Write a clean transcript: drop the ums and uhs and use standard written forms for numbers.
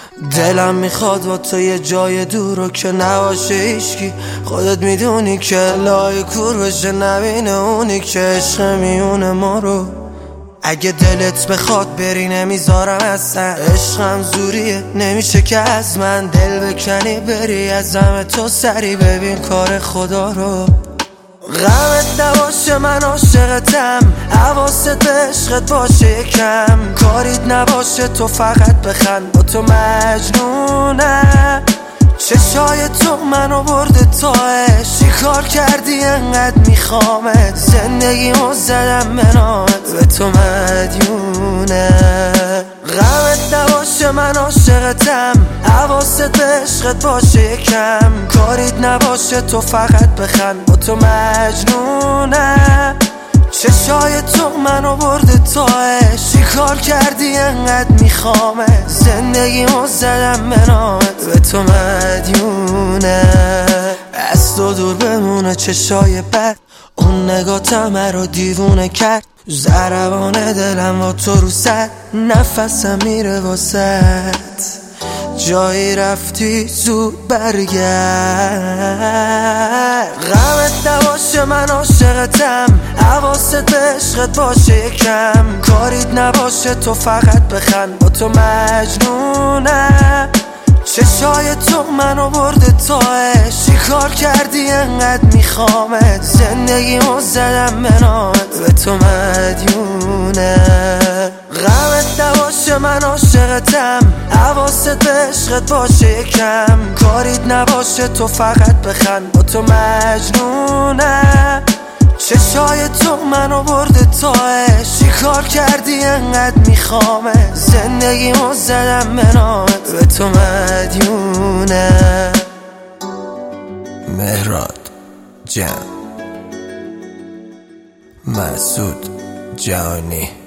دلم میخواد با تو یه جای دور رو که نباشه هیچکی. خودت میدونی که لای کور بشه نبینه اونی که عشق میونه ما رو. اگه دلت بخواد بری نمیذارم اصلا، عشقم زوریه نمیشه که از من دل بکنی بری از همه تو سری ببین کار خدا رو. غمت نباشه من عاشقتم، حواست به عشقت باشه یکم، کاریت نباشه تو فقط بخند با تو مجنونم. چشای تو منو برده تاش، چی کار کردی انقدر میخوامت، زندگیمو زدم به نامت به تو مدیونم. غمت نباشه من عاشقتم، حواست به عشقت باشه یکم، کاریت نباشه تو فقط بخند با تو مجنونم. چشای تو منو برده تاش، چی کار کردی انقدر میخوامت، زندگیمو زدم به نامت به تو مدیونم. از تو دور بمونه چشای بد، اون نگاتم رو دیوونه کرد، ضربان دلم با تو رو سر، نفسم میره واسد، جایی رفتی زود برگرد. غمت نباشه من عاشقتم، حواست به عشقت باشه یکم، کاریت نباشه تو فقط بخند با تو مجنونم. چشای تو منو برده تاش، چی کار کردی انقدر میخوامت، زندگیمو زدم به نامت به تو مدیونم. غمت نباشه من عاشقتم، حواست به عشقت باشه یکم، کاریت نباشه تو فقط بخند با تو مجنونم. چشای تو منو برده تاش، چی کار کردی انقدر میخوامت، زندگیمو زدم به نامت به تو مدیونم. مهراد جان، مسعود جانی.